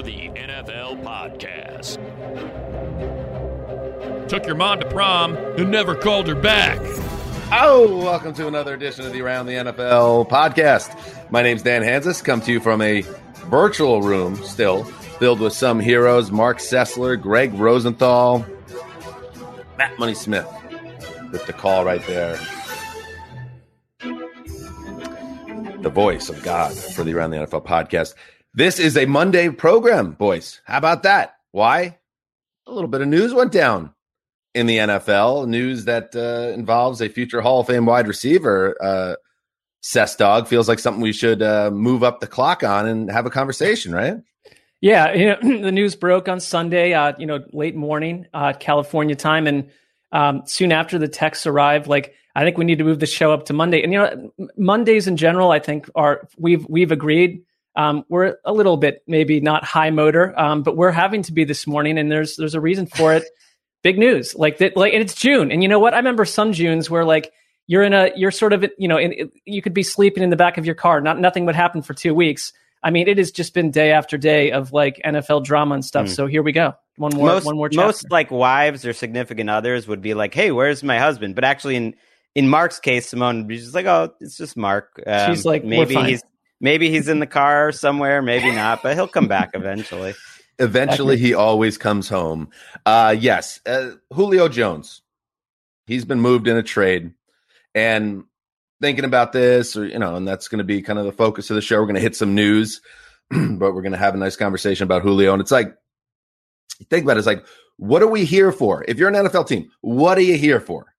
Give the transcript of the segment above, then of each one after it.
the NFL Podcast. Took your mom to prom and never called her back. Oh, welcome to another edition of the Around the NFL Podcast. My name's Dan Hansis, come to you from a virtual room still, filled with some heroes, Mark Sessler, Greg Rosenthal, Matt Money Smith with the call right there. The voice of God for the Around the NFL Podcast. This is a Monday program, boys. How about that? Why? A little bit of news went down in the NFL. News that involves a future Hall of Fame wide receiver. Cess Dog feels like something we should move up the clock on and have a conversation, right? Yeah, the news broke on Sunday, late morning, California time, and soon after the texts arrived, I think we need to move the show up to Monday. And Mondays in general, I think we've agreed. We're a little bit maybe not high motor, but we're having to be this morning, and there's a reason for it. Big news, and it's June, and you know what? I remember some Junes where you're sort of you could be sleeping in the back of your car, nothing would happen for 2 weeks. I mean, it has just been day after day of NFL drama and stuff. So here we go. One more chapter. Most wives or significant others would be like, "Hey, where's my husband?" But actually, in Mark's case, Simone would be just like, "Oh, it's just Mark." She's like, maybe he's in the car somewhere, maybe not, but he'll come back eventually. Eventually, he always comes home. Yes, Julio Jones. He's been moved in a trade, and thinking about this, and that's going to be kind of the focus of the show. We're going to hit some news, but we're going to have a nice conversation about Julio. And it's like, think about it. It's like, what are we here for? If you're an NFL team, what are you here for?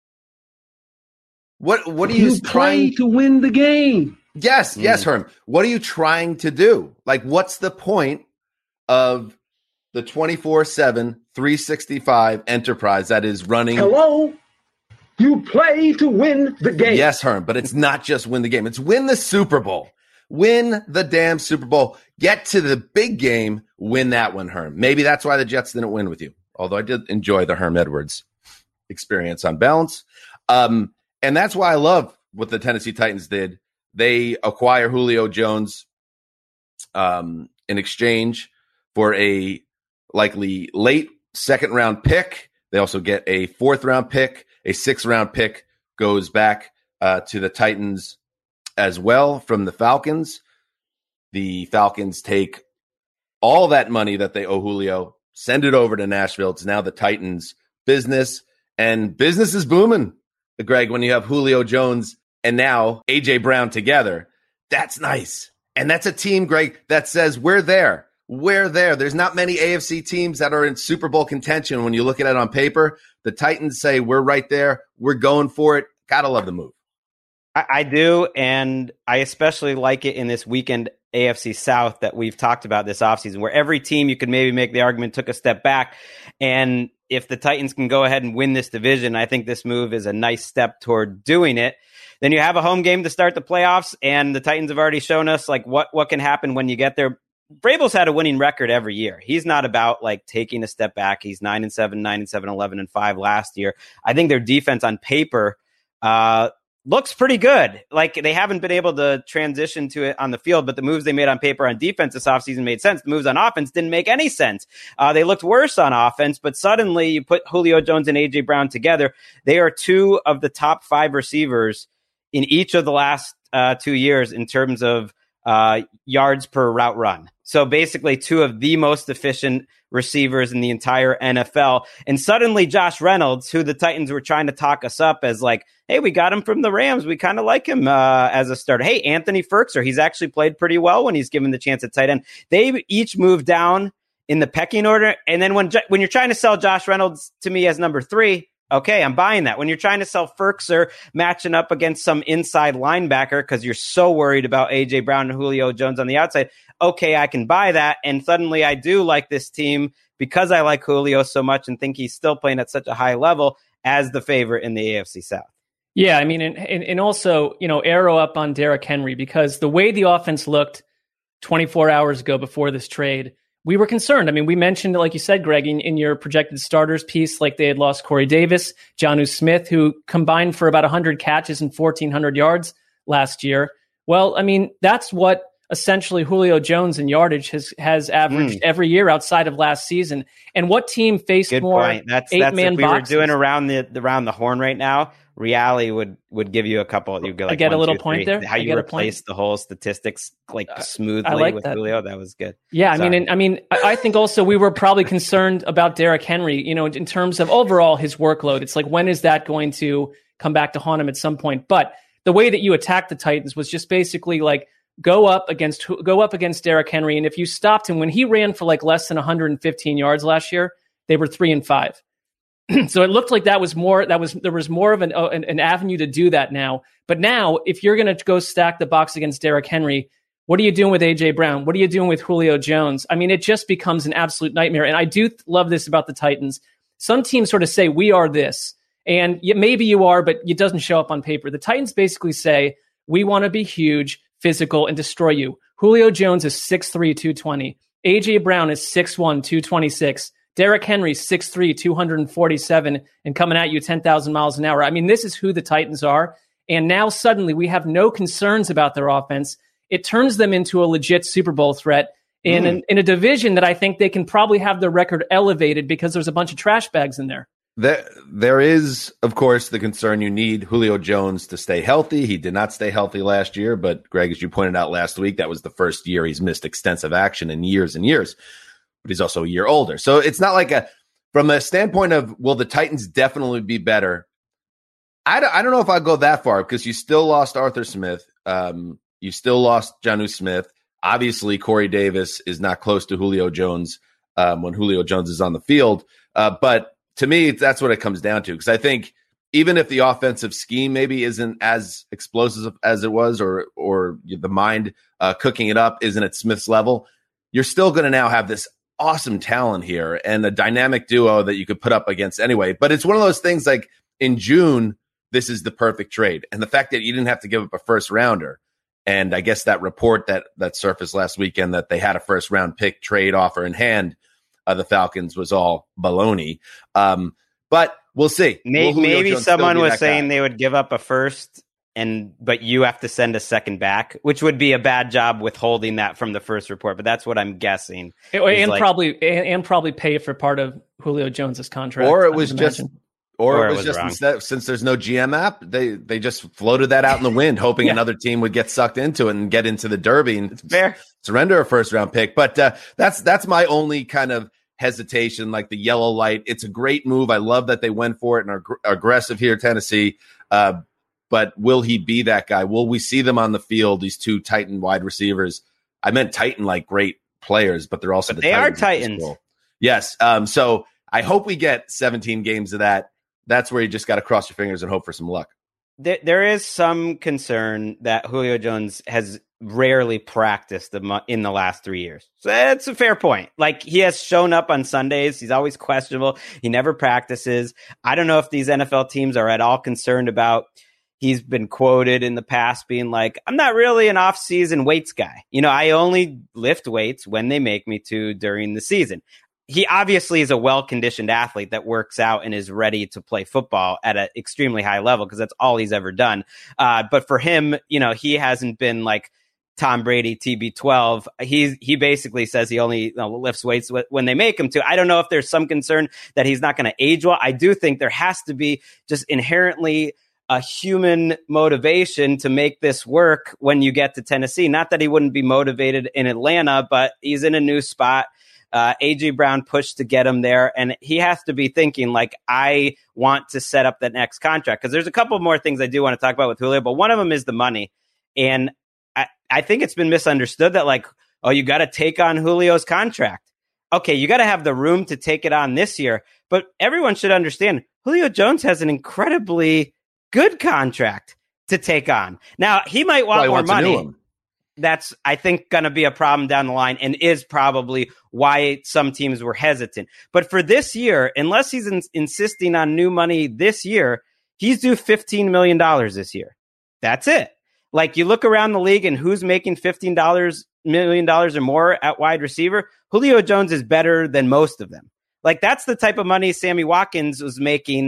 What are you trying trying to win the game? Yes, Herm. What are you trying to do? What's the point of the 24/7, 365 enterprise that is running? Hello? You play to win the game. Yes, Herm, but it's not just win the game. It's win the Super Bowl. Win the damn Super Bowl. Get to the big game. Win that one, Herm. Maybe that's why the Jets didn't win with you. Although I did enjoy the Herm Edwards experience on balance. And that's why I love what the Tennessee Titans did. They acquire Julio Jones in exchange for a likely late second-round pick. They also get a fourth-round pick. A sixth-round pick goes back to the Titans as well from the Falcons. The Falcons take all that money that they owe Julio, send it over to Nashville. It's now the Titans' business, and business is booming, Greg, when you have Julio Jones and now A.J. Brown together. That's nice. And that's a team, Greg, that says we're there. We're there. There's not many AFC teams that are in Super Bowl contention. When you look at it on paper, the Titans say we're right there. We're going for it. Gotta love the move. I do, and I especially like it in this weekend AFC South that we've talked about this offseason, where every team, you could maybe make the argument, took a step back. And if the Titans can go ahead and win this division, I think this move is a nice step toward doing it. Then you have a home game to start the playoffs, and the Titans have already shown us what can happen when you get there. Vrabel's had a winning record every year. He's not about taking a step back. He's 9-7, 9-7, 11-5 last year. I think their defense on paper looks pretty good. They haven't been able to transition to it on the field, but the moves they made on paper on defense this offseason made sense. The moves on offense didn't make any sense. They looked worse on offense, but suddenly you put Julio Jones and A.J. Brown together. They are two of the top 5 receivers in each of the last 2 years in terms of yards per route run. So basically two of the most efficient receivers in the entire NFL. And suddenly Josh Reynolds, who the Titans were trying to talk us up as hey, we got him from the Rams. We kind of like him as a starter. Hey, Anthony Firkser, he's actually played pretty well when he's given the chance at tight end. They each moved down in the pecking order. And then when you're trying to sell Josh Reynolds to me as number 3, okay, I'm buying that. When you're trying to sell Firkser matching up against some inside linebacker because you're so worried about A.J. Brown and Julio Jones on the outside, okay, I can buy that. And suddenly I do like this team because I like Julio so much and think he's still playing at such a high level as the favorite in the AFC South. Yeah, I mean, and also, arrow up on Derrick Henry, because the way the offense looked 24 hours ago before this trade, we were concerned. I mean, we mentioned, like you said, Greg, in your projected starters piece, they had lost Corey Davis, Jonnu Smith, who combined for about 100 catches and 1,400 yards last year. Well, I mean, that's what essentially Julio Jones in yardage has averaged every year outside of last season. And what team faced Good more point. That's eight-man if we boxes? were doing around the horn right now, Reale would give you a couple. You'd go like I get 1, a little 2, point 3. there. How you replace the whole statistics smoothly like with that. Julio. That was good. Yeah, Sorry. I think also we were probably concerned about Derrick Henry, in terms of overall his workload. It's like, when is that going to come back to haunt him at some point? But the way that you attacked the Titans was just basically like go up against Derrick Henry, and if you stopped him when he ran for like less than 115 yards last year, they were 3-5. So it looked like there was more of an avenue to do that now. But now, if you're going to go stack the box against Derrick Henry, what are you doing with A.J. Brown? What are you doing with Julio Jones? I mean, it just becomes an absolute nightmare. And I do love this about the Titans. Some teams sort of say, we are this. And maybe you are, but it doesn't show up on paper. The Titans basically say, we want to be huge, physical, and destroy you. Julio Jones is 6'3", 220. A.J. Brown is 6'1", 226. Derrick Henry, 6'3", 247, and coming at you 10,000 miles an hour. I mean, this is who the Titans are. And now suddenly we have no concerns about their offense. It turns them into a legit Super Bowl threat in a division that I think they can probably have their record elevated because there's a bunch of trash bags in there. There is, of course, the concern you need Julio Jones to stay healthy. He did not stay healthy last year, but Greg, as you pointed out last week, that was the first year he's missed extensive action in years and years. But he's also a year older. So it's not like from a standpoint of, will the Titans definitely be better? I don't know if I'd go that far, because you still lost Arthur Smith. You still lost Jonnu Smith. Obviously, Corey Davis is not close to Julio Jones when Julio Jones is on the field. But to me, that's what it comes down to, because I think even if the offensive scheme maybe isn't as explosive as it was, or the mind cooking it up isn't at Smith's level, you're still going to now have this awesome talent here and a dynamic duo that you could put up against anyway. But it's one of those things like in June, this is the perfect trade. And the fact that you didn't have to give up a first rounder. And I guess that report that surfaced last weekend that they had a first round pick trade offer in hand, the Falcons, was all baloney. But we'll see. Maybe someone was saying they would give up a first, but you have to send a second back, which would be a bad job withholding that from the first report. But that's what I'm guessing. And probably pay for part of Julio Jones's contract. Or it was just, wrong. instead, since there's no GM app, they just floated that out in the wind, hoping another team would get sucked into it and get into the derby and surrender a first round pick. But that's my only kind of hesitation, like the yellow light. It's a great move. I love that they went for it and are aggressive here, Tennessee. But will he be that guy? Will we see them on the field, these two Titan wide receivers? I meant Titan like great players, but they're also they are Titans. Yes. So I hope we get 17 games of that. That's where you just got to cross your fingers and hope for some luck. There is some concern that Julio Jones has rarely practiced in the last 3 years. So that's a fair point. Like, he has shown up on Sundays. He's always questionable. He never practices. I don't know if these NFL teams are at all concerned about. He's been quoted in the past being like, I'm not really an off-season weights guy. I only lift weights when they make me to during the season. He obviously is a well-conditioned athlete that works out and is ready to play football at an extremely high level, because that's all he's ever done. But for him, he hasn't been like Tom Brady, TB12. He basically says he only lifts weights when they make him to. I don't know if there's some concern that he's not going to age well. I do think there has to be just inherently a human motivation to make this work when you get to Tennessee. Not that he wouldn't be motivated in Atlanta, but he's in a new spot. A.J. Brown pushed to get him there, and he has to be thinking, like, I want to set up the next contract. Because there's a couple more things I do want to talk about with Julio, but one of them is the money. And I think it's been misunderstood that, like, oh, you got to take on Julio's contract. Okay, you got to have the room to take it on this year. But everyone should understand, Julio Jones has an incredibly good contract to take on. Now, he might want more money. That's, I think, going to be a problem down the line, and is probably why some teams were hesitant. But for this year, unless he's insisting on new money this year, he's due $15 million this year. That's it. Like, you look around the league and who's making $15 million or more at wide receiver, Julio Jones is better than most of them. Like, that's the type of money Sammy Watkins was making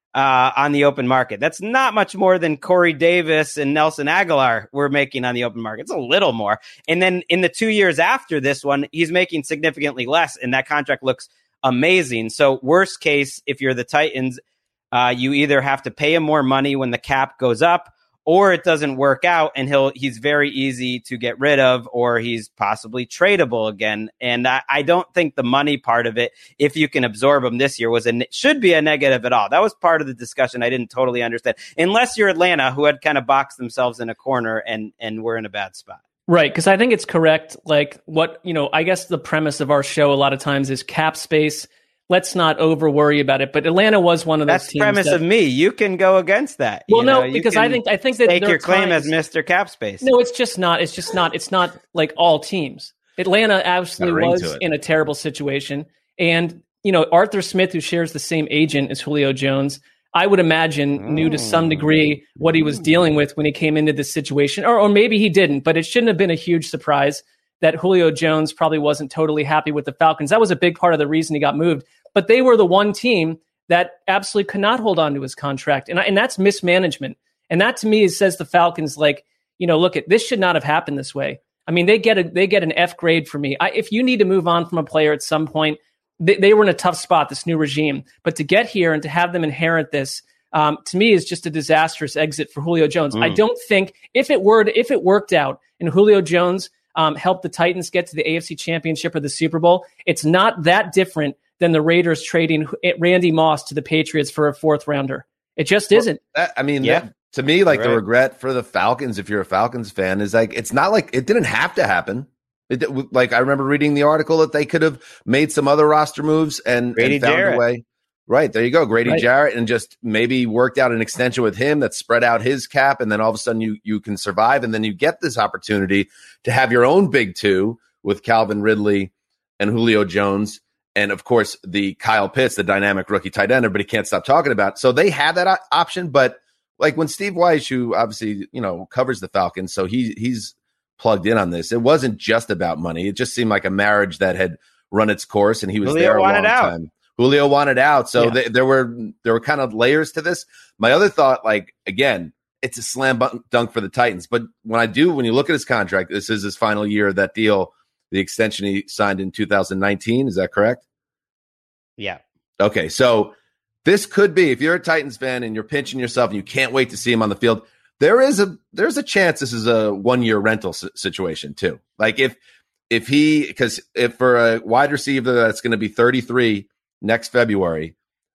on the open market. That's not much more than Corey Davis and Nelson Aguilar were making on the open market. It's a little more. And then in the 2 years after this one, he's making significantly less, and that contract looks amazing. So worst case, if you're the Titans, you either have to pay him more money when the cap goes up, or it doesn't work out and he's very easy to get rid of, or he's possibly tradable again. And I don't think the money part of it, if you can absorb him this year, should be a negative at all. That was part of the discussion I didn't totally understand, unless you're Atlanta, who had kind of boxed themselves in a corner and were in a bad spot. Right, because I think it's correct. Like I guess the premise of our show a lot of times is cap space. Let's not over worry about it. But Atlanta was one of those teams. That's the premise of me. You can go against that. Well, no, because I think that take your claim as Mr. Cap Space. No, it's just not. It's not like all teams. Atlanta absolutely was in a terrible situation, and Arthur Smith, who shares the same agent as Julio Jones, I would imagine knew to some degree what he was dealing with when he came into this situation, or maybe he didn't. But it shouldn't have been a huge surprise that Julio Jones probably wasn't totally happy with the Falcons. That was a big part of the reason he got moved. But they were the one team that absolutely could not hold on to his contract. And that's mismanagement. And that to me says the Falcons, look, this should not have happened this way. I mean, they get an F grade for me. If you need to move on from a player at some point, they were in a tough spot, this new regime. But to get here and to have them inherit this, to me, is just a disastrous exit for Julio Jones. I don't think if it worked out and Julio Jones helped the Titans get to the AFC Championship or the Super Bowl, it's not that different than the Raiders trading Randy Moss to the Patriots for a fourth rounder. It just isn't. To me, the regret for the Falcons, if you're a Falcons fan, is it's not like it didn't have to happen. I remember reading the article that they could have made some other roster moves and found a way. Right, there you go, Grady Jarrett, and just maybe worked out an extension with him that spread out his cap, and then all of a sudden you can survive, and then you get this opportunity to have your own big two with Calvin Ridley and Julio Jones. And, of course, the Kyle Pitts, the dynamic rookie tight end, everybody can't stop talking about. So they have that option. But, when Steve Weiss, who obviously, covers the Falcons, so he's plugged in on this, it wasn't just about money. It just seemed like a marriage that had run its course, and he was there a long time. Julio wanted out. So there were kind of layers to this. My other thought, again, it's a slam dunk for the Titans. But when you look at his contract, this is his final year of that deal, the extension he signed in 2019. Is that correct? Yeah. Okay, so this could be, if you're a Titans fan and you're pinching yourself and you can't wait to see him on the field, there's a chance this is a 1-year rental situation too. Because for a wide receiver that's going to be 33 next February,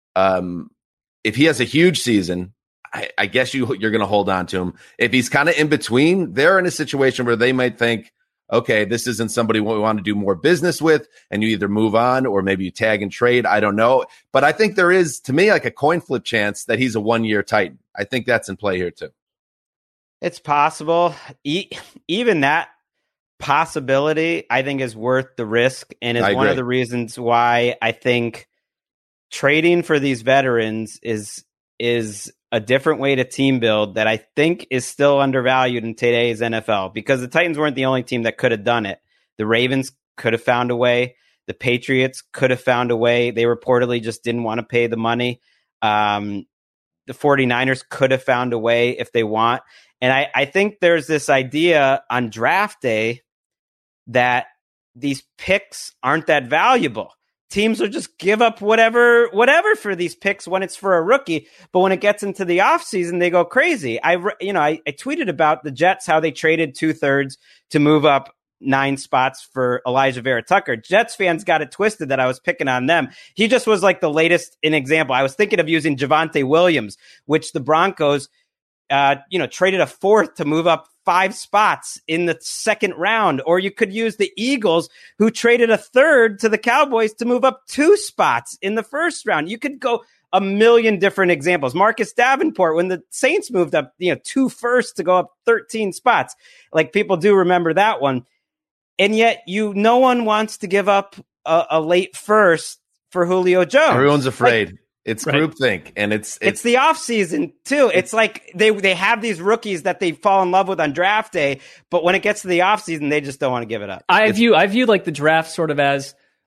if he has a huge season, I guess you're going to hold on to him. If he's kind of in between, they're in a situation where they might think, okay, this isn't somebody we want to do more business with, and you either move on or maybe you tag and trade. I don't know. But I think there is, to me, a coin flip chance that he's a 1-year Titan. I think that's in play here too. It's possible. Even that possibility, I think, is worth the risk, and is one of the reasons why I think trading for these veterans is a different way to team build that I think is still undervalued in today's NFL, because the Titans weren't the only team that could have done it. The Ravens could have found a way. The Patriots could have found a way. They reportedly just didn't want to pay the money. The 49ers could have found a way if they want. And I think there's this idea on draft day that these picks aren't that valuable. Teams will just give up whatever for these picks when it's for a rookie. But when it gets into the offseason, they go crazy. I tweeted about the Jets, how they traded 2/3 to move up 9 spots for Elijah Vera Tucker. Jets fans got it twisted that I was picking on them. He just was the latest in example. I was thinking of using Javonte Williams, which the Broncos, traded a 4th to move up 5 spots in the second round. Or you could use the Eagles, who traded a 3rd to the Cowboys to move up 2 spots in the first round. You could go a million different examples. Marcus Davenport, when the Saints moved up, 2 firsts to go up 13 spots. People do remember that one. And yet no one wants to give up a late first for Julio Jones. Everyone's afraid. It's groupthink, and it's the offseason too. It's they have these rookies that they fall in love with on draft day, but when it gets to the offseason, they just don't want to give it up. I view the draft sort of as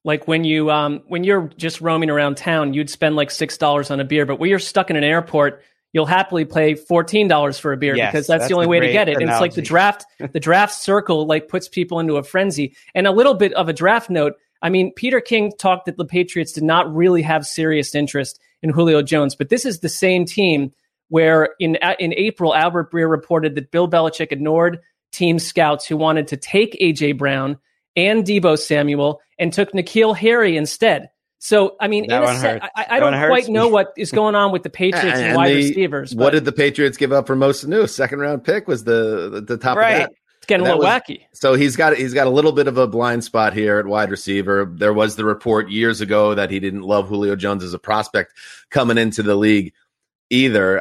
Like when you're just roaming around town, you'd spend like $6 on a beer, but when you're stuck in an airport, you'll happily pay $14 for a beer because that's the only way to get it. And it's like the draft circle like puts people into a frenzy. And a little bit of a draft note. I mean, Peter King talked that the Patriots did not really have serious interest in Julio Jones, but this is the same team where in April, Albert Breer reported that Bill Belichick ignored team scouts who wanted to take A.J. Brown and Deebo Samuel and took N'Keal Harry instead. So, I mean, I don't quite know what is going on with the Patriots and wide receivers. What did the Patriots give up for Mo Sanu? Second round pick was the top of that. It's getting a little wacky. So he's got a little bit of a blind spot here at wide receiver. There was the report years ago that he didn't love Julio Jones as a prospect coming into the league either.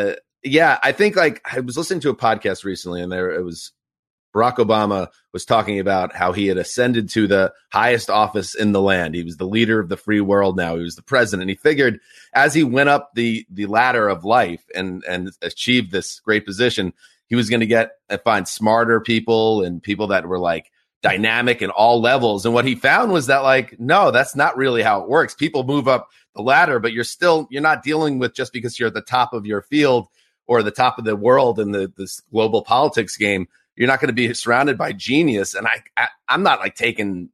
I think like I was listening to a podcast recently, and it was Barack Obama was talking about how he had ascended to the highest office in the land. He was the leader of the free world now. He was the president. He figured as he went up the ladder of life and achieved this great position, he was going to get and find smarter people and people that were like dynamic in all levels. And what he found was that like, no, that's not really how it works. People move up the ladder, but you're not dealing with just because you're at the top of your field or the top of the world in this global politics game. You're not going to be surrounded by genius. And I'm not like taking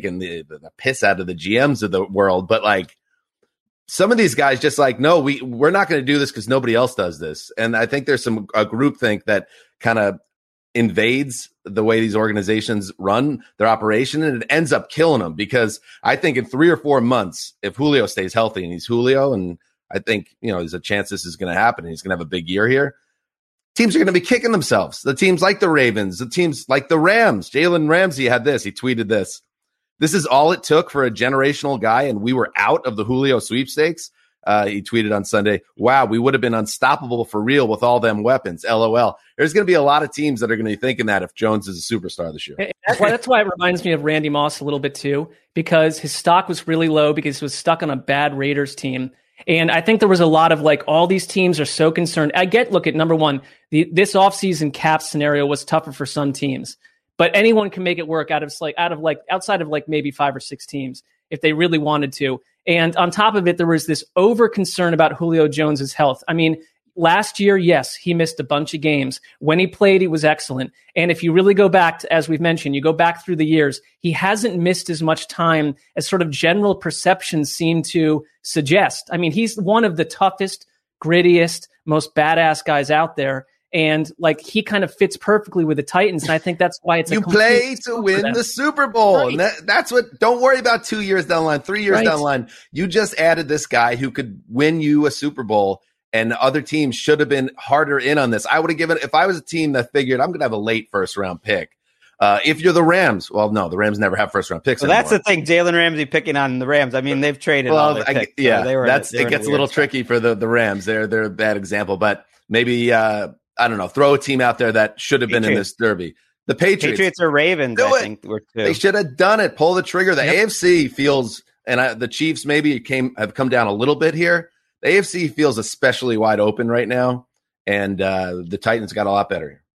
the piss out of the GMs of the world, but like some of these guys just like, no, we're not going to do this because nobody else does this. And I think there's a groupthink that kind of invades the way these organizations run their operation, and it ends up killing them, because I think in 3 or 4 months, if Julio stays healthy, and he's Julio, and I think, there's a chance this is going to happen and he's going to have a big year here, teams are going to be kicking themselves. The teams like the Ravens, the teams like the Rams. Jalen Ramsey had this. He tweeted this. This is all it took for a generational guy, and we were out of the Julio sweepstakes. He tweeted on Sunday, wow, we would have been unstoppable for real with all them weapons. LOL. There's going to be a lot of teams that are going to be thinking that if Jones is a superstar this year. That's why it reminds me of Randy Moss a little bit too, because his stock was really low because he was stuck on a bad Raiders team. And I think there was a lot of like, all these teams are so concerned. Look at number one, this offseason cap scenario was tougher for some teams, but anyone can make it work outside of maybe 5 or 6 teams if they really wanted to. And on top of it, there was this over concern about Julio Jones's health. I mean, last year, yes, he missed a bunch of games. When he played, he was excellent. And if you really go back to, as we've mentioned, you go back through the years, he hasn't missed as much time as sort of general perceptions seem to suggest. I mean, he's one of the toughest, grittiest, most badass guys out there. And like, he kind of fits perfectly with the Titans. And I think that's why it's you play to win the Super Bowl. Right. And that's what, don't worry about 2 years down the line, 3 years down the line. You just added this guy who could win you a Super Bowl, and other teams should have been harder in on this. I would have given, if I was a team that figured I'm going to have a late first round pick. If you're the Rams, well, no, the Rams never have first round picks. Well, that's the thing. Jalen Ramsey picking on the Rams. I mean, they've traded all their picks. It gets a little tricky for the Rams. They're a bad example, but maybe, I don't know, throw a team out there that should have been in this derby. The Patriots or Ravens, I think, were two. They should have done it. Pull the trigger. The AFC feels, and the Chiefs maybe have come down a little bit here. The AFC feels especially wide open right now, and the Titans got a lot better here.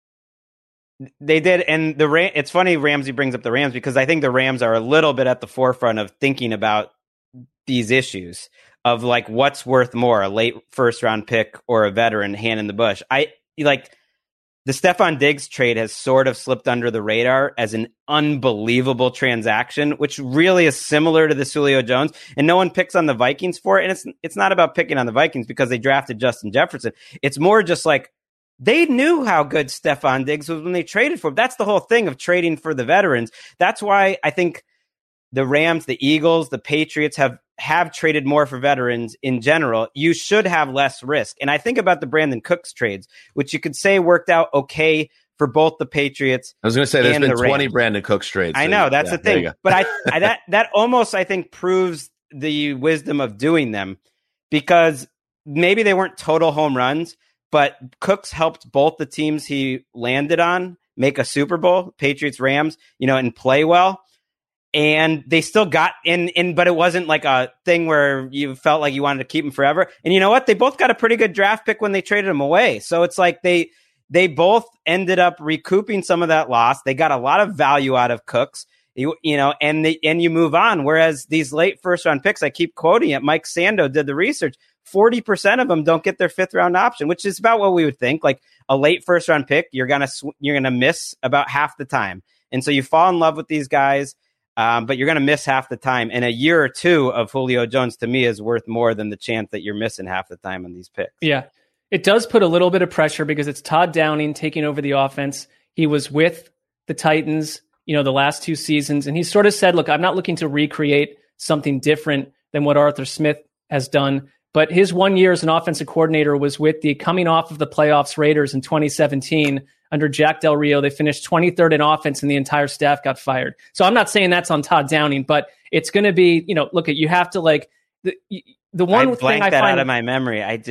They did, and it's funny Ramsey brings up the Rams, because I think the Rams are a little bit at the forefront of thinking about these issues of like what's worth more, a late first round pick or a veteran hand in the bush. The Stephon Diggs trade has sort of slipped under the radar as an unbelievable transaction, which really is similar to the Julio Jones, and no one picks on the Vikings for it. And it's not about picking on the Vikings because they drafted Justin Jefferson. It's more just like they knew how good Stephon Diggs was when they traded for him. That's the whole thing of trading for the veterans. That's why I think the Rams, the Eagles, the Patriots have traded more for veterans in general. You should have less risk. And I think about the Brandon Cooks trades, which you could say worked out okay for both the Patriots. I was going to say there's been 20 Brandon Cooks trades. I know, that's the thing. But that almost, I think, proves the wisdom of doing them, because maybe they weren't total home runs, but Cooks helped both the teams he landed on make a Super Bowl, Patriots, Rams, and play well. And they still got in, but it wasn't like a thing where you felt like you wanted to keep them forever. And you know what? They both got a pretty good draft pick when they traded them away. So it's like they both ended up recouping some of that loss. They got a lot of value out of Cooks. You know, and you move on. Whereas these late first round picks, I keep quoting it. Mike Sando did the research. 40% of them don't get their 5th round option, which is about what we would think. Like a late first round pick, you're gonna miss about half the time, and so you fall in love with these guys, but you're gonna miss half the time. And a year or two of Julio Jones to me is worth more than the chance that you're missing half the time on these picks. Yeah, it does put a little bit of pressure because it's Todd Downing taking over the offense. He was with the Titans, you know, the last 2 seasons, and he sort of said, "Look, I'm not looking to recreate something different than what Arthur Smith has done." But his 1 year as an offensive coordinator was with the coming off of the playoffs Raiders in 2017 under Jack Del Rio. They finished 23rd in offense and the entire staff got fired. So I'm not saying that's on Todd Downing, but it's going to be, you know, look, you have to like the one I thing I that find out of my memory. I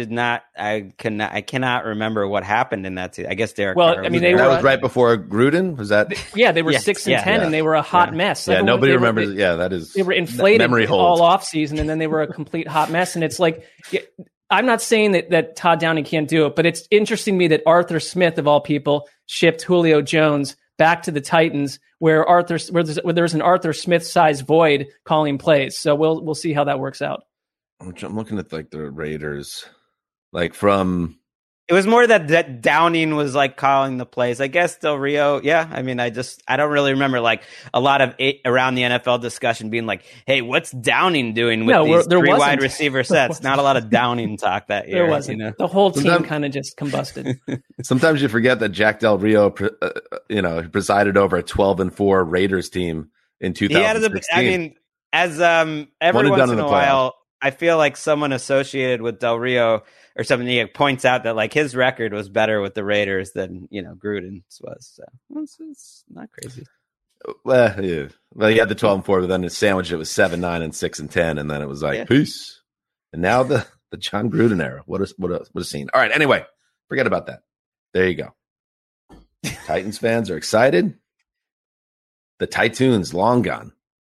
cannot remember what happened in that. I guess Derek. Well, Carr I mean, that was right before Gruden. Was that? Yeah, they were Yes, 6 and 10, yeah. and they were a hot mess. Yeah, Everyone- nobody they were- remembers. Yeah, that is. They were inflated memory all hold. off season, and then they were a complete hot mess. And it's like, I'm not saying that Todd Downing can't do it, but it's interesting to me that Arthur Smith, of all people, shipped Julio Jones back to the Titans, where there's an Arthur Smith-sized void calling plays. So we'll see how that works out. I'm looking at like the Raiders, like from. It was more that Downing was like calling the plays. I guess Del Rio. Yeah. I mean, I don't really remember like a lot of around the NFL discussion being like, hey, what's Downing doing with these there 3 wasn't. wide receiver sets? Not a lot of Downing talk that year. There wasn't. You know? The whole team Sometimes- kind of just combusted. Sometimes you forget that Jack Del Rio, presided over a 12-4 Raiders team in 2016. I mean, as every once in a while, I feel like someone associated with Del Rio or something points out that like his record was better with the Raiders than, you know, Gruden's was. So it's not crazy. Well, yeah. Well, he had the 12-4, but then his sandwich it was 7-9 and 6-10, and then it was like peace. And now the John Gruden era. What a scene. All right. Anyway, forget about that. There you go. Titans fans are excited. The Titans long gone.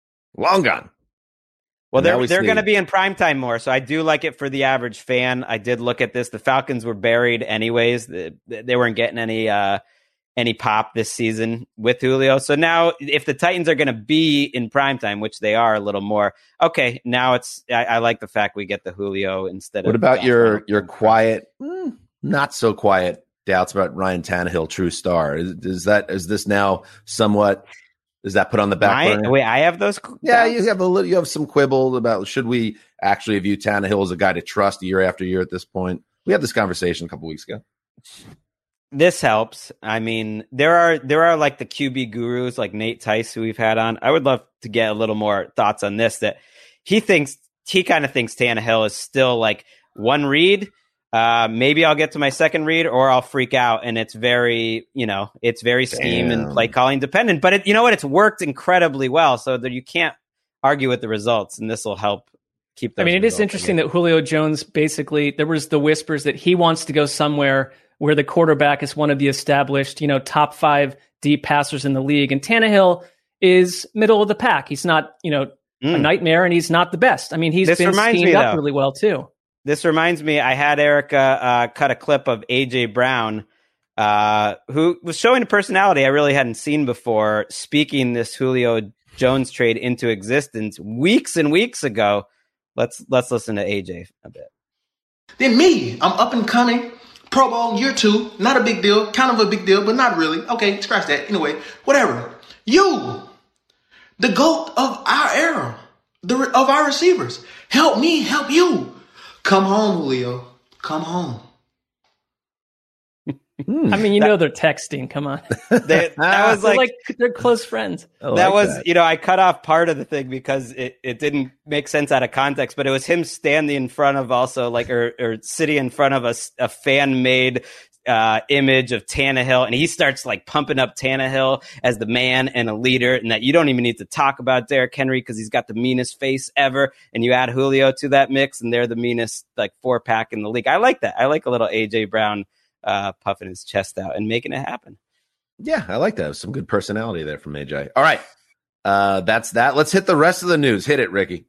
Well, they're going to be in primetime more, so I do like it for the average fan. I did look at this. The Falcons were buried anyways. They weren't getting any pop this season with Julio. So now if the Titans are going to be in primetime, which they are a little more, okay, now I like the fact we get the Julio instead of. What about your quiet, not so quiet doubts about Ryan Tannehill, true star? Is this now somewhat? Is that put on the back burner? Wait, I have those. Yeah, you have some quibble about should we actually view Tannehill as a guy to trust year after year at this point? We had this conversation a couple weeks ago. This helps. I mean, there are like the QB gurus like Nate Tice who we've had on. I would love to get a little more thoughts on this. That he kind of thinks Tannehill is still like one read. Maybe I'll get to my second read or I'll freak out. And it's very scheme and play calling dependent, but it's worked incredibly well so that you can't argue with the results, and this will help keep those. I mean, it is interesting that Julio Jones, basically there was the whispers that he wants to go somewhere where the quarterback is one of the established, top 5 deep passers in the league. And Tannehill is middle of the pack. He's not, a nightmare, and he's not the best. I mean, he's been schemed up really well too. This reminds me, I had Erica cut a clip of A.J. Brown, who was showing a personality I really hadn't seen before, speaking this Julio Jones trade into existence weeks and weeks ago. Let's listen to A.J. a bit. Then me, I'm up and coming, Pro Bowl year 2, not a big deal, kind of a big deal, but not really. Okay, scratch that. Anyway, whatever. You, the GOAT of our era, of our receivers, help me, help you. Come home, Julio. Come home. I mean, they're texting. Come on. That was they're close friends. I cut off part of the thing because it didn't make sense out of context, but it was him standing in front of also or sitting in front of a fan-made image of Tannehill, and he starts pumping up Tannehill as the man and a leader, and that you don't even need to talk about Derrick Henry because he's got the meanest face ever, and you add Julio to that mix, and they're the meanest 4-pack in the league. I like that. I like a little AJ Brown puffing his chest out and making it happen. Yeah, I like that. Some good personality there from AJ. All right, that's that. Let's hit the rest of the news. Hit it, Ricky.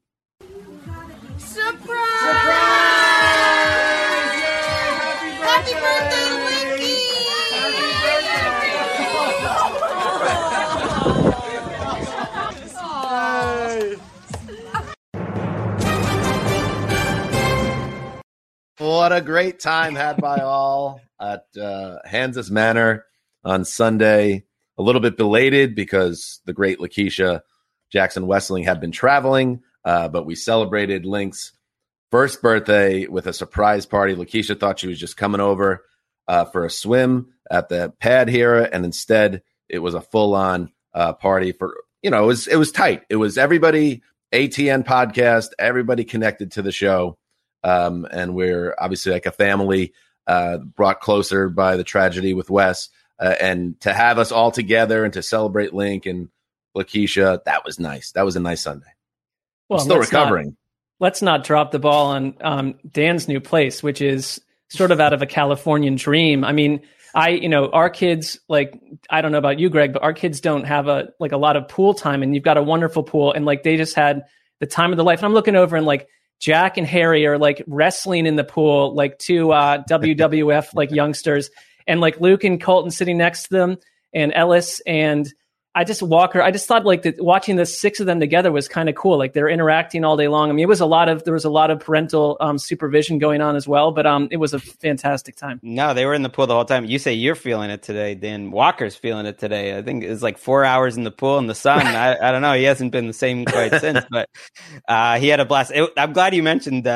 what a great time had by all at Kansas Manor on Sunday. A little bit belated because the great Lakeisha Jackson Wessling had been traveling, but we celebrated Link's first birthday with a surprise party. Lakeisha thought she was just coming over for a swim at the pad here, and instead it was a full-on party for, it was tight. It was everybody, ATN podcast, everybody connected to the show. And we're obviously like a family, brought closer by the tragedy with Wes, and to have us all together and to celebrate Link and Lakeisha, that was nice. That was a nice Sunday. Well, I'm still recovering. Let's not drop the ball on Dan's new place, which is sort of out of a Californian dream. I mean, our kids, like, I don't know about you, Greg, but our kids don't have a lot of pool time, and you've got a wonderful pool, and like they just had the time of their life. And I'm looking over and like Jack and Harry are like wrestling in the pool, like two WWF like youngsters, and like Luke and Colton sitting next to them, and Ellis and I just thought like that watching the six of them together was kind of cool. Like they're interacting all day long. I mean, there was a lot of parental supervision going on as well, but it was a fantastic time. No, they were in the pool the whole time. You say you're feeling it today, Dan. Walker's feeling it today. I think it's like 4 hours in the pool in the sun. I don't know. He hasn't been the same quite since, but he had a blast. I'm glad you mentioned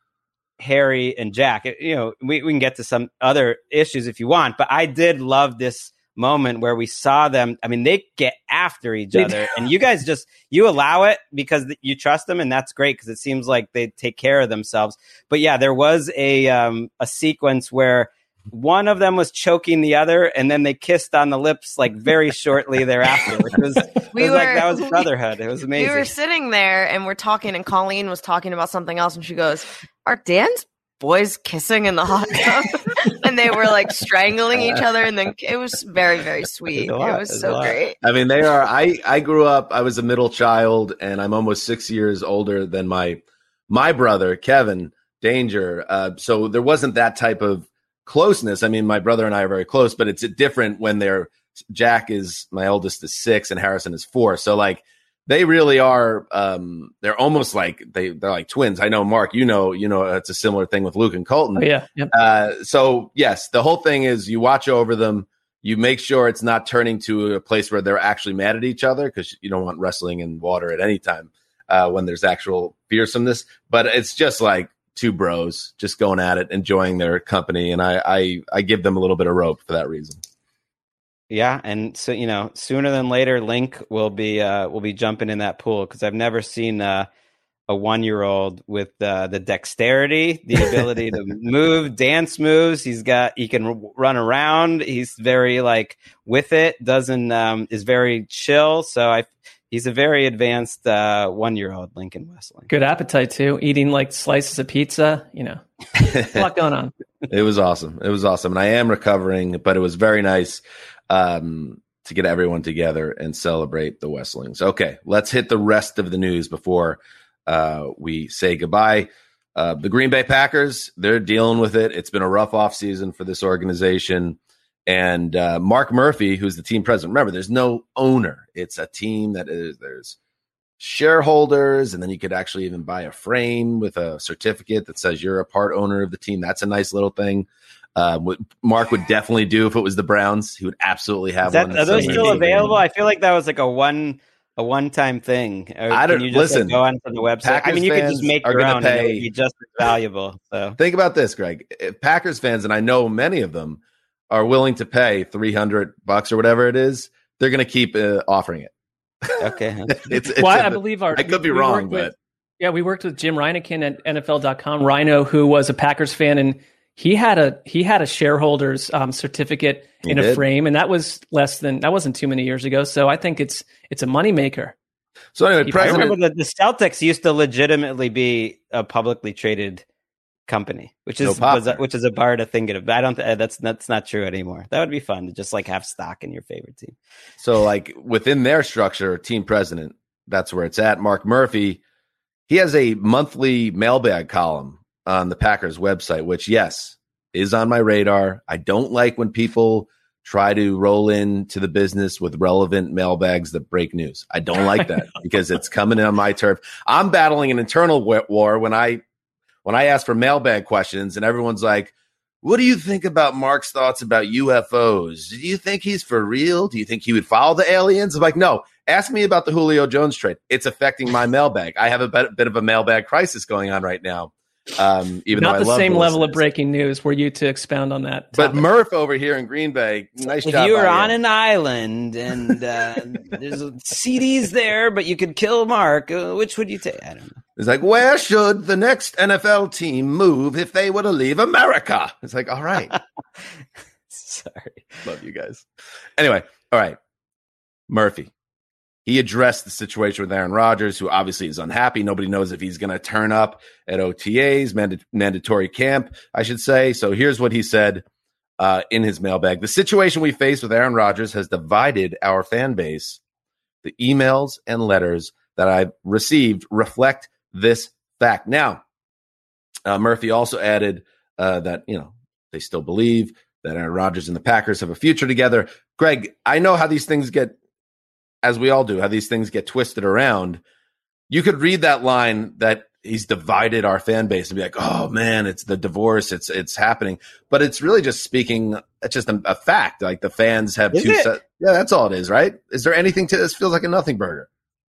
Harry and Jack. We can get to some other issues if you want, but I did love this moment where we saw them. I mean, they get after each other, and you guys you allow it because you trust them, and that's great because it seems like they take care of themselves. But yeah, there was a sequence where one of them was choking the other, and then they kissed on the lips like very shortly thereafter, which was that was brotherhood. It was amazing. We were sitting there and we're talking, and Colleen was talking about something else, and she goes, "Are Dan's boys kissing in the hot tub?" And they were like strangling each other, and then it was very, very sweet. It was so great. I mean, they are. I grew up. I was a middle child, and I'm almost 6 years older than my brother Kevin Danger. So there wasn't that type of closeness. I mean, my brother and I are very close, but it's different when Jack is my oldest is 6 and Harrison is 4. So like they really are. They're almost like they're like twins. I know, Mark. It's a similar thing with Luke and Colton. Oh, yeah. Yep. So yes, the whole thing is you watch over them. You make sure it's not turning to a place where they're actually mad at each other, because you don't want wrestling in water at any time when there's actual fearsomeness. But it's just like two bros just going at it, enjoying their company, and I give them a little bit of rope for that reason. Yeah, and so sooner than later, Link will be jumping in that pool, because I've never seen a 1-year-old with the dexterity, the ability to move, dance moves. He can run around. He's very with it. Is very chill. So he's a very advanced 1-year-old, Lincoln Wessling. Good appetite too. Eating like slices of pizza. A lot going on. It was awesome. And I am recovering, but it was very nice to get everyone together and celebrate the Westlings. Okay, let's hit the rest of the news before we say goodbye. The Green Bay Packers, they're dealing with it. It's been a rough offseason for this organization. And Mark Murphy, who's the team president, remember, there's no owner. It's a team there's shareholders, and then you could actually even buy a frame with a certificate that says you're a part owner of the team. That's a nice little thing. What Mark would definitely do if it was the Browns. He would absolutely have one. Are those still available? I feel like that was like a one-time thing. Can you just go onto the website? Packers you could just make your own, and it would be just as valuable. So think about this, Greg. If Packers fans, and I know many of them, are willing to pay $300 or whatever it is, they're going to keep offering it. Okay. I believe I could be wrong, but we worked with Jim Reinekin at NFL.com. Rhino, who was a Packers fan, and he had a shareholders certificate in a frame, and that wasn't too many years ago. So I think it's a moneymaker. So anyway, I remember the Celtics used to legitimately be a publicly traded company, which is a bar to think of. But I don't. That's not true anymore. That would be fun to just have stock in your favorite team. So within their structure, team president, that's where it's at. Mark Murphy, he has a monthly mailbag column on the Packers website, which yes is on my radar. I don't like when people try to roll into the business with relevant mailbags that break news. I don't like that because it's coming in on my turf. I'm battling an internal war when I when I ask for mailbag questions and everyone's like, what do you think about Mark's thoughts about UFOs? Do you think he's for real? Do you think he would follow the aliens? I'm like, no, ask me about the Julio Jones trade. It's affecting my mailbag. I have a bit of a mailbag crisis going on right now. Even not though the I love same the level of listeners. breaking news. Were you to expound on that? But topic. Murph over here in Green Bay, nice If job. you were by on an island and there's CDs there, but you could kill Mark, which would you take? I don't know. It's like, where should the next NFL team move if they were to leave America? It's like, all right. Sorry. Love you guys. Anyway, all right. Murphy. He addressed the situation with Aaron Rodgers, who obviously is unhappy. Nobody knows if he's going to turn up at OTAs, mandatory camp, I should say. So here's what he said in his mailbag. The situation we face with Aaron Rodgers has divided our fan base. The emails and letters that I've received reflect this fact. Now, Murphy also added that, they still believe that Aaron Rodgers and the Packers have a future together. Greg, I know how these things get, as we all do, how these things get twisted around. You could read that line that he's divided our fan base and be like, oh man, it's the divorce. It's happening. But it's really just speaking, it's just a fact. Like the fans have two sets. Yeah, that's all it is, right? Is there anything to this? Feels like a nothing burger.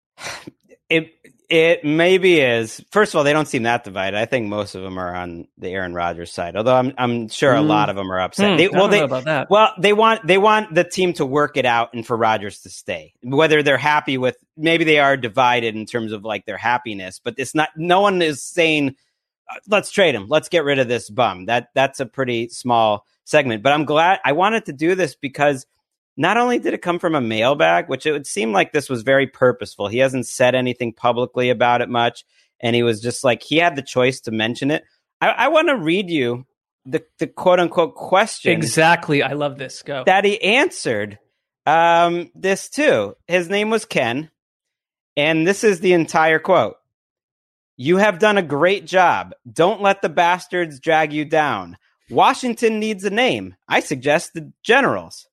It maybe is. First of all, they don't seem that divided. I think most of them are on the Aaron Rodgers side, although I'm sure a lot of them are upset. I don't know about that. Well, they want the team to work it out and for Rodgers to stay. Whether they're happy with, maybe they are divided in terms of like their happiness, but it's not. No one is saying, let's trade him. Let's get rid of this bum. That's a pretty small segment. But I'm glad I wanted to do this because not only did it come from a mailbag, which it would seem like this was very purposeful. He hasn't said anything publicly about it much. And he was just like, he had the choice to mention it. I want to read you the quote unquote question. Exactly. I love this. Go. That he answered this too. His name was Ken. And this is the entire quote. You have done a great job. Don't let the bastards drag you down. Washington needs a name. I suggest the Generals.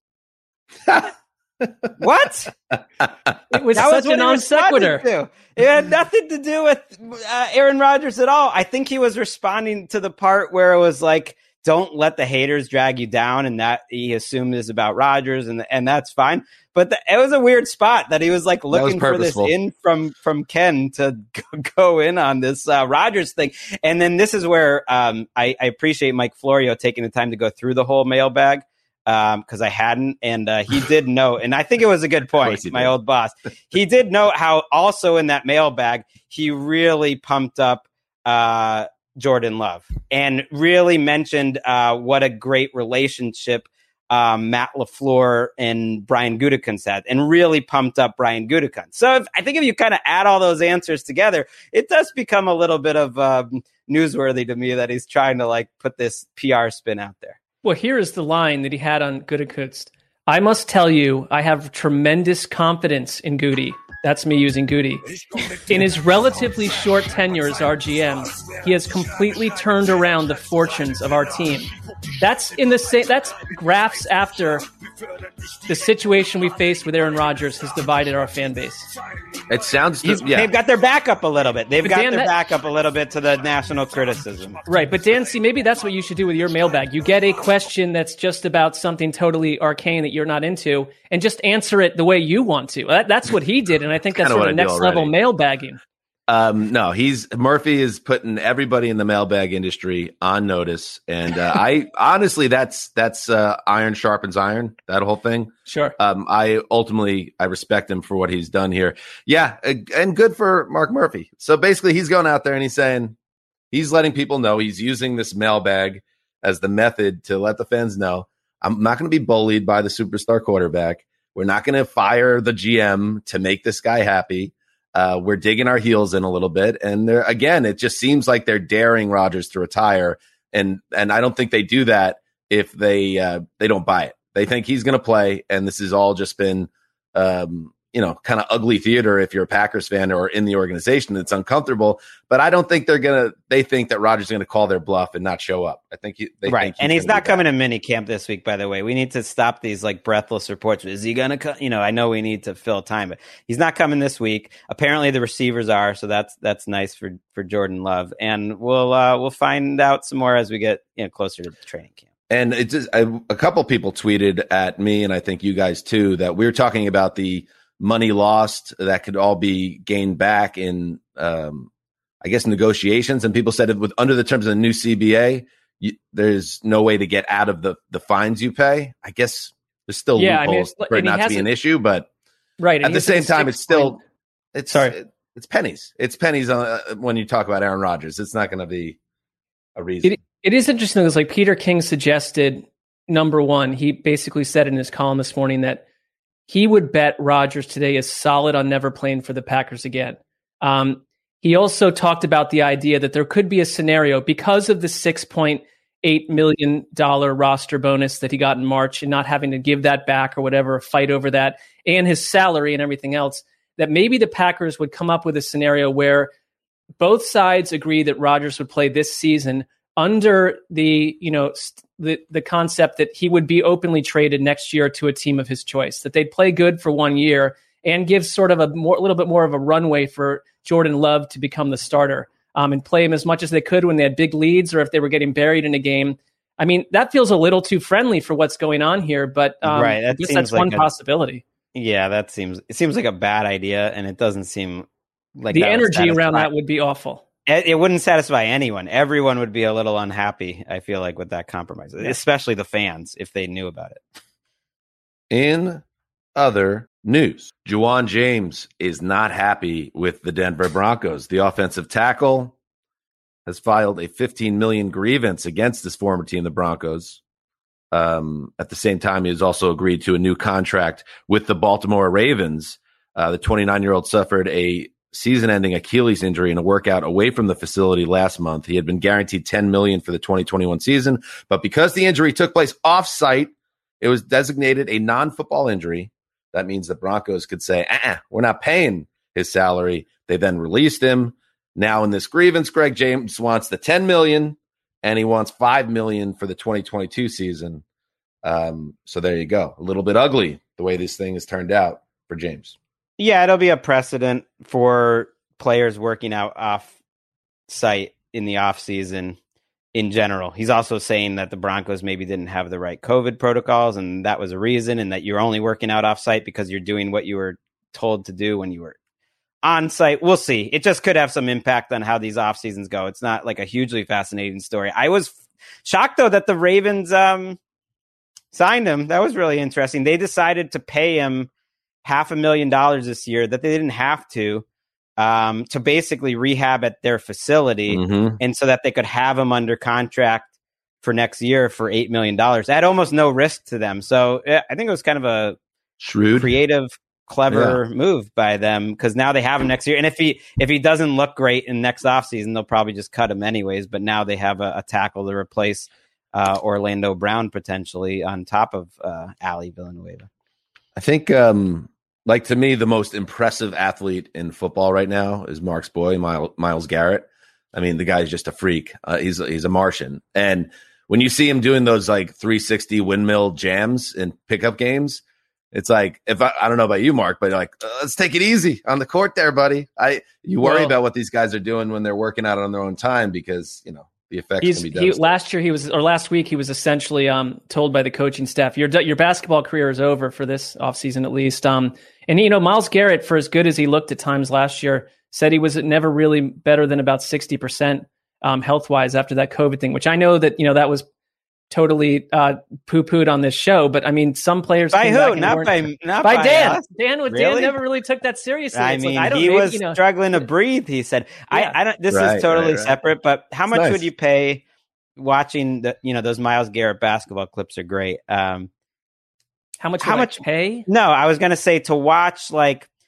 What? It was such a non sequitur. It had nothing to do with Aaron Rodgers at all. I think he was responding to the part where it was like, don't let the haters drag you down, and that he assumed is about Rodgers, and that's fine. But it was a weird spot that he was like looking for this in from Ken to go in on this Rodgers thing. And then this is where I appreciate Mike Florio taking the time to go through the whole mailbag. Because I hadn't, and he did note, and I think it was a good point, my old boss. He did note how also in that mailbag, he really pumped up Jordan Love and really mentioned what a great relationship Matt LaFleur and Brian Gutekunst had, and really pumped up Brian Gutekunst. So I think if you kind of add all those answers together, it does become a little bit of newsworthy to me that he's trying to like put this PR spin out there. Well, here is the line that he had on Gutekunst. I must tell you, I have tremendous confidence in Goody. That's me using Goody. In his relatively short tenure as our GM, he has completely turned around the fortunes of our team. That's in the same. That's graphs after the situation we faced with Aaron Rodgers has divided our fan base. It sounds. They've got their back up a little bit. They've got their back up a little bit to the national criticism. Right, but Dan, see, maybe that's what you should do with your mailbag. You get a question that's just about something totally arcane that you're not into, and just answer it the way you want to. That's what he did, and I think that's sort of next level mailbagging. No, Murphy is putting everybody in the mailbag industry on notice, and I honestly, that's iron sharpens iron. That whole thing. Sure. I respect him for what he's done here. Yeah, and good for Mark Murphy. So basically, he's going out there and he's saying he's letting people know he's using this mailbag as the method to let the fans know I'm not going to be bullied by the superstar quarterback. We're not going to fire the GM to make this guy happy. We're digging our heels in a little bit. And again, it just seems like they're daring Rodgers to retire. And I don't think they do that if they don't buy it. They think he's going to play. And this has all just been kind of ugly theater if you're a Packers fan or in the organization. It's uncomfortable, but I don't think they think that Rodgers is going to call their bluff and not show up. I think right. And he's not coming to minicamp this week, by the way. We need to stop these like breathless reports. Is he going to come? I know we need to fill time, but he's not coming this week. Apparently the receivers are, so that's nice for Jordan Love. And we'll find out some more as we get closer to the training camp. And it's just, a couple people tweeted at me, and I think you guys too, that we were talking about the money lost that could all be gained back in, I guess, negotiations. And people said under the terms of the new CBA, there's no way to get out of the fines you pay. I guess there's still loopholes for it not to be an issue, but right. At the same time, it's pennies. It's pennies when you talk about Aaron Rodgers. It's not going to be a reason. It is interesting because, like Peter King suggested, number one, he basically said in his column this morning that he would bet Rodgers today is solid on never playing for the Packers again. He also talked about the idea that there could be a scenario because of the $6.8 million roster bonus that he got in March and not having to give that back or whatever, fight over that, and his salary and everything else, that maybe the Packers would come up with a scenario where both sides agree that Rodgers would play this season under the concept that he would be openly traded next year to a team of his choice, that they'd play good for 1 year and give sort of a little bit more of a runway for Jordan Love to become the starter, and play him as much as they could when they had big leads or if they were getting buried in a game. I mean, that feels a little too friendly for what's going on here, but right. I guess that's like one possibility. Yeah, it seems like a bad idea, and it doesn't seem like the energy around that would be awful. It wouldn't satisfy anyone. Everyone would be a little unhappy, I feel like, with that compromise, especially the fans, if they knew about it. In other news, Ja'Wuan James is not happy with the Denver Broncos. The offensive tackle has filed a $15 million grievance against his former team, the Broncos. At the same time, he has also agreed to a new contract with the Baltimore Ravens. The 29-year-old suffered a season-ending Achilles injury in a workout away from the facility last month. He had been guaranteed $10 million for the 2021 season, but because the injury took place off-site, it was designated a non-football injury. That means the Broncos could say, we're not paying his salary. They then released him. Now in this grievance, Greg James wants the $10 million, and he wants $5 million for the 2022 season. So there you go. A little bit ugly the way this thing has turned out for James. Yeah, it'll be a precedent for players working out off-site in the off-season in general. He's also saying that the Broncos maybe didn't have the right COVID protocols, and that was a reason, and that you're only working out off-site because you're doing what you were told to do when you were on-site. We'll see. It just could have some impact on how these off-seasons go. It's not like a hugely fascinating story. I was shocked, though, that the Ravens signed him. That was really interesting. They decided to pay him $500,000 this year that they didn't have to basically rehab at their facility, and so that they could have him under contract for next year for $8 million at almost no risk to them. So I think it was kind of a shrewd, creative, clever move by them, because now they have him next year. And if he doesn't look great in next offseason, they'll probably just cut him anyways. But now they have a tackle to replace Orlando Brown potentially on top of Ali Villanueva. I think, to me, the most impressive athlete in football right now is Mark's boy, Myles Garrett. I mean, the guy's just a freak. He's a Martian. And when you see him doing those like 360 windmill jams in pickup games, it's like, I don't know about you, Mark, but like, let's take it easy on the court there, buddy. You worry about what these guys are doing when they're working out on their own time, because, the effects can be devastating. Last week, he was essentially told by the coaching staff, your basketball career is over for this offseason at least. And Myles Garrett, for as good as he looked at times last year, said he was never really better than about 60% health-wise after that COVID thing, which I know that, that was totally poo-pooed on this show. But I mean, some players by who? Not by Dan. Us. Dan never really took that seriously. I mean, he was struggling to breathe. He said, "I don't." This is totally separate. But how much would you pay watching those Myles Garrett basketball clips are great. How much pay? No, I was going to say to watch like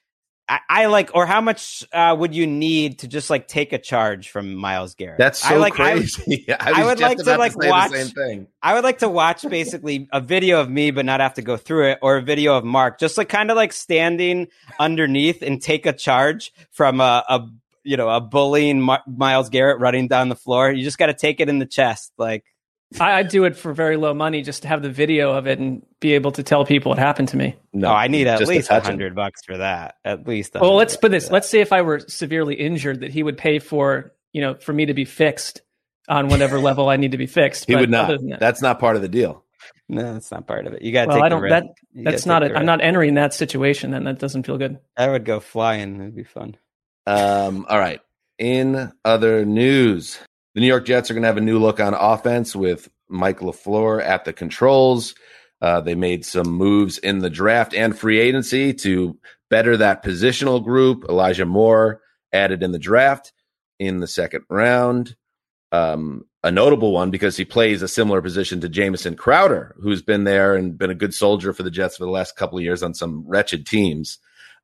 I like, or how much would you need to just like take a charge from Myles Garrett? That's so crazy. I would like to like watch the same thing. I would like to watch basically a video of me, but not have to go through it, or a video of Mark, just like kind of like standing underneath and take a charge from a bullying Myles Garrett running down the floor. You just got to take it in the chest, like. I'd do it for very low money just to have the video of it and be able to tell people what happened to me. No, I need at least $100 for that. At least. Well, let's put this. Let's say if I were severely injured, that he would pay for me to be fixed on whatever level I need to be fixed. He would not. That's not part of the deal. No, that's not part of it. You got to take the risk. That's not it. I'm not entering that situation, and that doesn't feel good. I would go flying. It'd be fun. All right. In other news, the New York Jets are going to have a new look on offense with Mike LaFleur at the controls. They made some moves in the draft and free agency to better that positional group. Elijah Moore added in the draft in the second round. A notable one because he plays a similar position to Jamison Crowder, who's been there and been a good soldier for the Jets for the last couple of years on some wretched teams.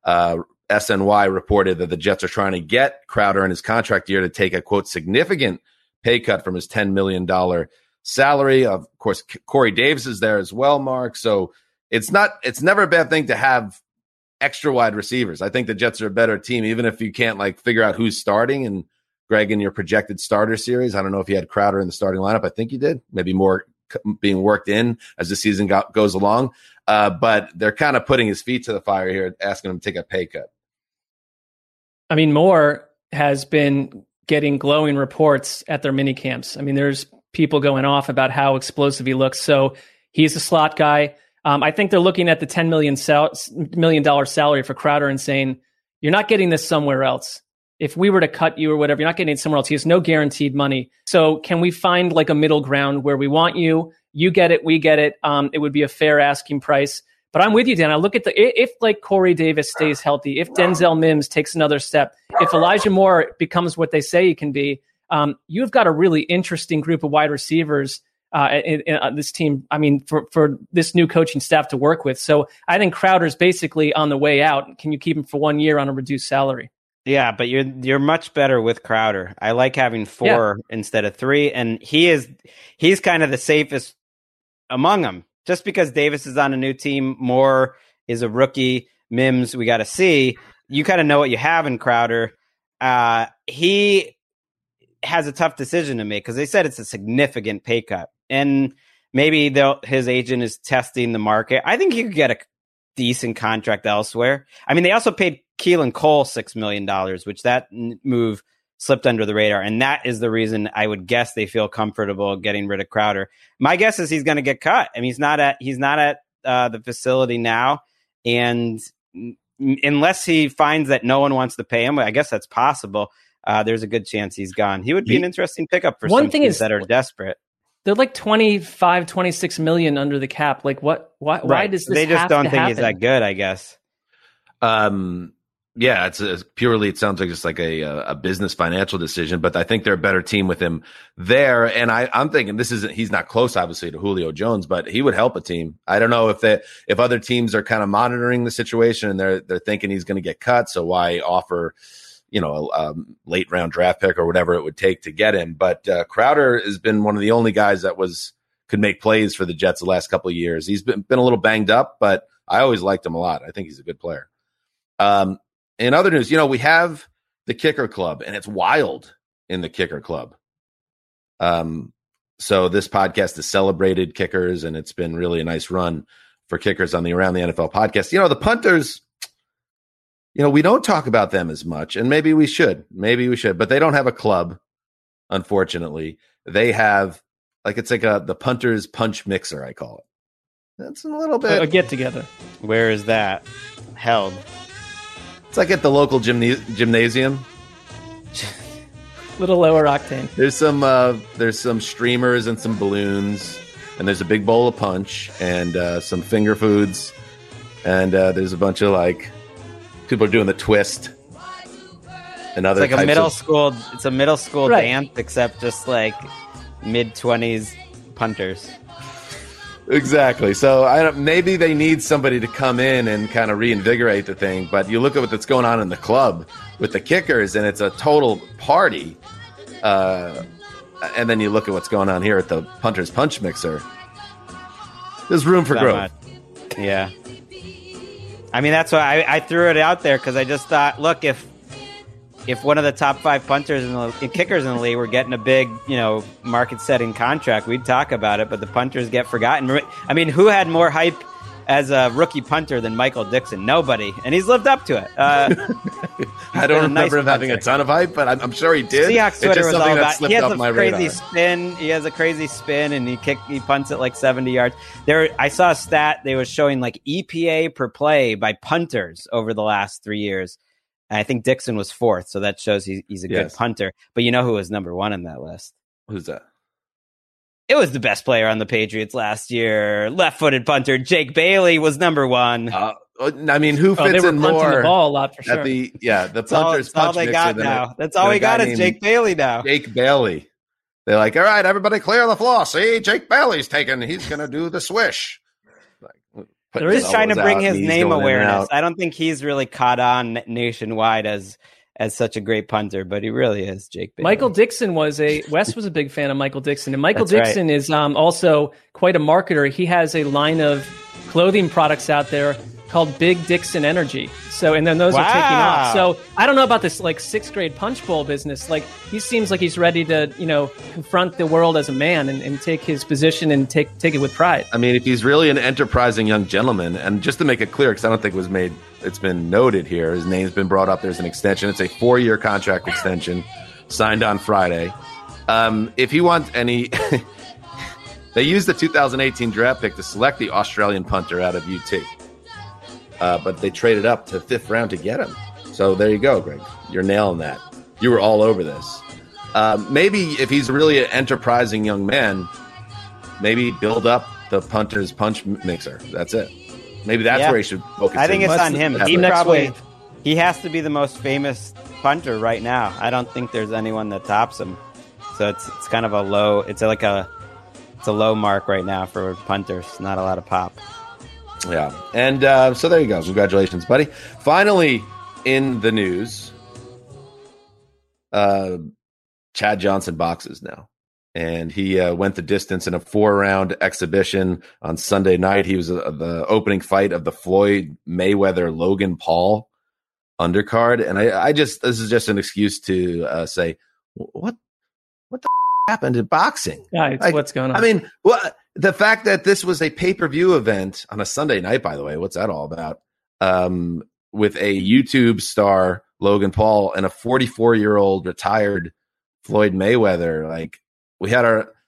SNY reported that the Jets are trying to get Crowder in his contract year to take a, quote, significant pay cut from his $10 million salary. Of course, Corey Davis is there as well, Mark. So it's never a bad thing to have extra wide receivers. I think the Jets are a better team, even if you can't like figure out who's starting. And Greg, in your projected starter series, I don't know if you had Crowder in the starting lineup. I think you did. Maybe more being worked in as the season goes along. But they're kind of putting his feet to the fire here, asking him to take a pay cut. I mean, Moore has been getting glowing reports at their mini camps. I mean, there's people going off about how explosive he looks. So he's a slot guy. I think they're looking at the $10 million salary for Crowder and saying, you're not getting this somewhere else. If we were to cut you or whatever, you're not getting it somewhere else. He has no guaranteed money. So can we find like a middle ground where we want you, you get it, we get it. It would be a fair asking price. But I'm with you, Dan. I look at if like Corey Davis stays healthy, if Denzel Mims takes another step, if Elijah Moore becomes what they say he can be, you've got a really interesting group of wide receivers in this team. I mean, for this new coaching staff to work with. So I think Crowder's basically on the way out. Can you keep him for 1 year on a reduced salary? Yeah, but you're much better with Crowder. I like having 4 instead of 3, and he's kind of the safest among them. Just because Davis is on a new team, Moore is a rookie, Mims we got to see. You kind of know what you have in Crowder. He has a tough decision to make because they said it's a significant pay cut, and maybe his agent is testing the market. I think he could get a decent contract elsewhere. I mean, they also paid Keelan Cole $6 million, which that move slipped under the radar. And that is the reason I would guess they feel comfortable getting rid of Crowder. My guess is he's going to get cut. I mean, he's not at the facility now. And unless he finds that no one wants to pay him, I guess that's possible. There's a good chance he's gone. He would be an interesting pickup for some teams that are desperate. They're like 25, 26 million under the cap. Like what? Why does this? They just don't think happen? he's that good, I guess. Yeah, it's purely, it sounds like just like a business financial decision, but I think they're a better team with him there. And I'm thinking he's not close, obviously, to Julio Jones, but he would help a team. I don't know if other teams are kind of monitoring the situation and they're thinking he's going to get cut. So why offer, a late round draft pick or whatever it would take to get him. But Crowder has been one of the only guys that could make plays for the Jets the last couple of years. He's been a little banged up, but I always liked him a lot. I think he's a good player. In other news, we have the Kicker Club, and it's wild in the Kicker Club. So this podcast has celebrated kickers, and it's been really a nice run for kickers on the Around the NFL podcast. The punters, we don't talk about them as much, and maybe we should, but they don't have a club, unfortunately. They have, it's like the punters punch mixer, I call it. That's a little bit. A get together. Where is that held? It's like at the local gymnasium. Little lower octane. There's some streamers and some balloons, and there's a big bowl of punch and some finger foods, and there's a bunch of people are doing the twist and other. It's like a middle school. It's a middle school dance, except just like mid-20s punters. Exactly. So maybe they need somebody to come in and kind of reinvigorate the thing. But you look at what's going on in the club with the kickers, and it's a total party. And then you look at what's going on here at the Punter's Punch Mixer. There's room for growth. Yeah. I mean, that's why I threw it out there, because I just thought, look, if one of the top 5 punters and kickers in the league were getting a big, market-setting contract, we'd talk about it, but the punters get forgotten. I mean, who had more hype as a rookie punter than Michael Dixon? Nobody. And he's lived up to it. I don't remember him having a ton of hype, but I'm sure he did. Seahawks Twitter was all about, he has a crazy radar. spin. He has a crazy spin, and he punts it like 70 yards. I saw a stat. They was showing like EPA per play by punters over the last 3 years. And I think Dixon was 4th, so that shows he's a good punter. But you know who was number 1 on that list? Who's that? It was the best player on the Patriots last year. Left-footed punter Jake Bailey was number 1. I mean, who fits in more? The ball a lot for sure. The Punter's Punch all they got now. That's all we got is Jake Bailey now. Jake Bailey. They're like, all right, everybody clear the floor. See, Jake Bailey's taken. He's going to do the swish. They're just trying to bring his name awareness. I don't think he's really caught on nationwide as such a great punter, but he really is, Jake Bailey. Michael Dixon Wes was a big fan of Michael Dixon, and Michael Dixon is also quite a marketer. He has a line of clothing products out there called Big Dixon Energy. So, and then those are taking off. So I don't know about this like 6th grade punch bowl business. Like he seems like he's ready to, confront the world as a man and take his position and take it with pride. I mean, if he's really an enterprising young gentleman, and just to make it clear, because I don't think it's been noted here, his name's been brought up. There's an extension. It's a 4-year contract extension signed on Friday. If he wants any, they used the 2018 draft pick to select the Australian punter out of UT. But they traded up to 5th round to get him. So there you go, Greg. You're nailing that. You were all over this. Maybe if he's really an enterprising young man, maybe build up the Punter's Punch Mixer. That's it. Maybe that's where he should focus. I think it's on him. He has to be the most famous punter right now. I don't think there's anyone that tops him. So it's kind of a low. It's a low mark right now for punters. Not a lot of pop. Yeah. And so there you go. Congratulations, buddy. Finally, in the news, Chad Johnson boxes now. And he went the distance in a 4-round exhibition on Sunday night. He was the opening fight of the Floyd Mayweather-Logan Paul undercard. And this is just an excuse to say, what the happened in boxing? Yeah, what's going on? I mean, the fact that this was a pay-per-view event on a Sunday night, by the way, what's that all about? With a YouTube star, Logan Paul, and a 44-year-old retired Floyd Mayweather. Like we had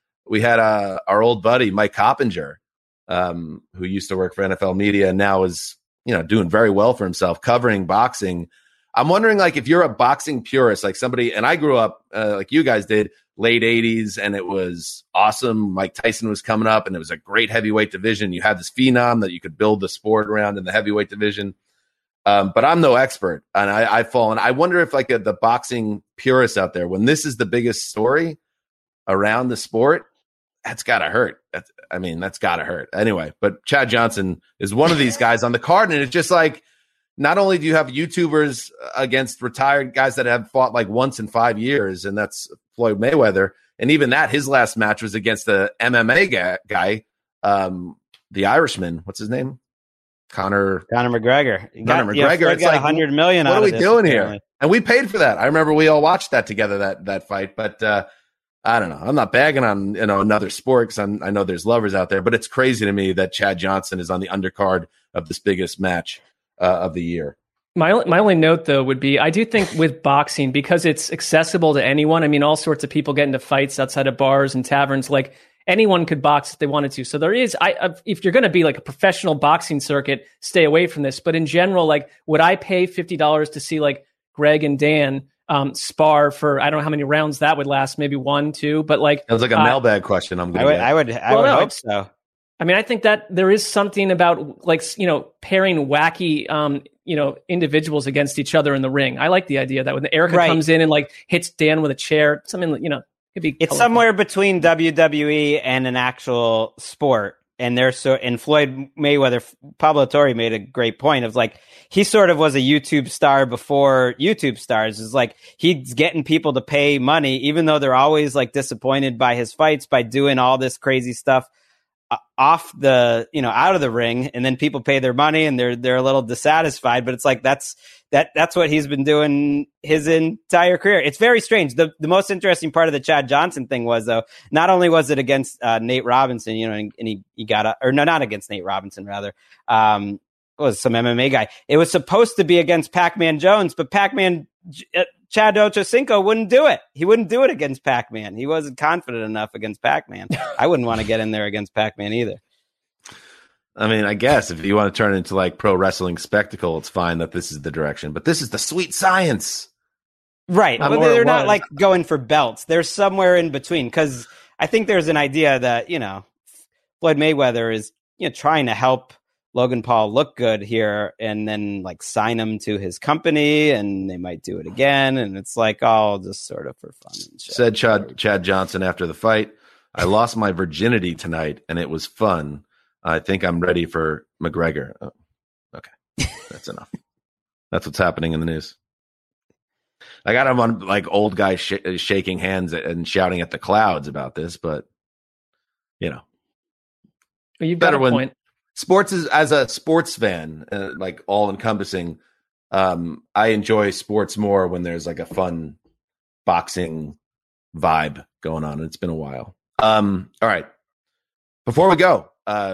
our old buddy Mike Coppinger, who used to work for NFL Media and now is doing very well for himself covering boxing. I'm wondering, like, if you're a boxing purist, like somebody, and I grew up like you guys did, late 80s, and it was awesome. Mike Tyson was coming up, and it was a great heavyweight division. You had this phenom that you could build the sport around in the heavyweight division. But I'm no expert, and I've fallen. I wonder if like the boxing purists out there, when this is the biggest story around the sport, that's got to hurt. That's got to hurt. Anyway, but Chad Johnson is one of these guys on the card, and it's just like, not only do you have YouTubers against retired guys that have fought like once in 5 years, and that's Floyd Mayweather, and even that, his last match was against the MMA guy, the Irishman. What's his name? Conor McGregor. It's like $100 million. What are we doing here? And we paid for that. I remember we all watched that together, that fight. But I don't know. I'm not bagging on another sport because I know there's lovers out there. But it's crazy to me that Chad Johnson is on the undercard of this biggest match of the year. My only note, though, would be I do think with boxing, because it's accessible to anyone. I mean, all sorts of people get into fights outside of bars and taverns. Like, anyone could box if they wanted to. So there is, if you're going to be like a professional boxing circuit, stay away from this. But in general, like, would I pay $50 to see like Greg and Dan spar for, I don't know how many rounds that would last, maybe 1, 2, but like. It was like a mailbag question. I would hope so. I mean, I think that there is something about like, pairing wacky, individuals against each other in the ring. I like the idea that when Erica comes in and like hits Dan with a chair, something, it's somewhere between WWE and an actual sport. and Floyd Mayweather, Pablo Torre made a great point of like, he sort of was a YouTube star before YouTube stars. It's like he's getting people to pay money, even though they're always like disappointed by his fights, by doing all this crazy stuff off the, out of the ring, and then people pay their money and they're a little dissatisfied. But it's like that's what he's been doing his entire career. It's very strange. The most interesting part of the Chad Johnson thing was, though, not only was it against Nate Robinson, and he got not against Nate Robinson, rather. It was some MMA guy. It was supposed to be against Pac-Man Jones, but Chad Ochocinco wouldn't do it. He wouldn't do it against Pac-Man. He wasn't confident enough against Pac-Man. I wouldn't want to get in there against Pac-Man either. I mean, I guess if you want to turn it into like pro wrestling spectacle, it's fine that this is the direction. But this is the sweet science. Right. But they're not like going for belts. They're somewhere in between, because I think there's an idea that, Floyd Mayweather is trying to help Logan Paul look good here, and then like sign him to his company, and they might do it again. And it's like all just sort of for fun. And shit. Said Chad Johnson after the fight, "I lost my virginity tonight and it was fun. I think I'm ready for McGregor." Oh, okay. That's enough. That's what's happening in the news. I got him on like old guy shaking hands and shouting at the clouds about this, but you've got a point. Sports is, as a sports fan, like all encompassing. I enjoy sports more when there's like a fun boxing vibe going on. It's been a while. All right. Before we go,